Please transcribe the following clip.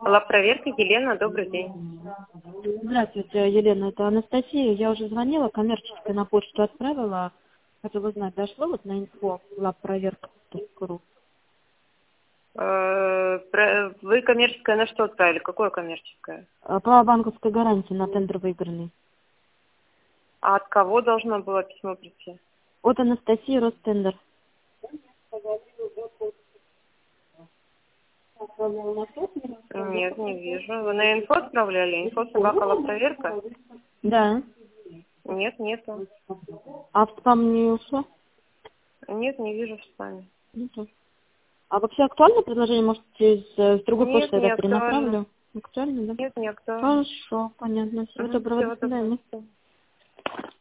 Лабпроверка, Елена, добрый день. Здравствуйте, Елена, это Анастасия. Я уже звонила, коммерческую на почту отправила. Хотела узнать, дошло вот на инфо labproверка.ру. Вы коммерческое на что отправили? Какое коммерческое? По банковской гарантии на тендер выигранный. А от кого должно было письмо прийти? От Анастасии, Ростендер. Нет, не вижу. Вы на инфо отправляли? Инфо собака лабпроверка? Да. Нет, нету. А в спам не ушло? Нет, не вижу в спаме. Нету. А вообще актуально предложение? Может, с другой Нет, почты не я актуально. перенаправлю? Актуально, да? Нет, не актуально. Хорошо, понятно. Всего доброго, Всего до свидания. доброго.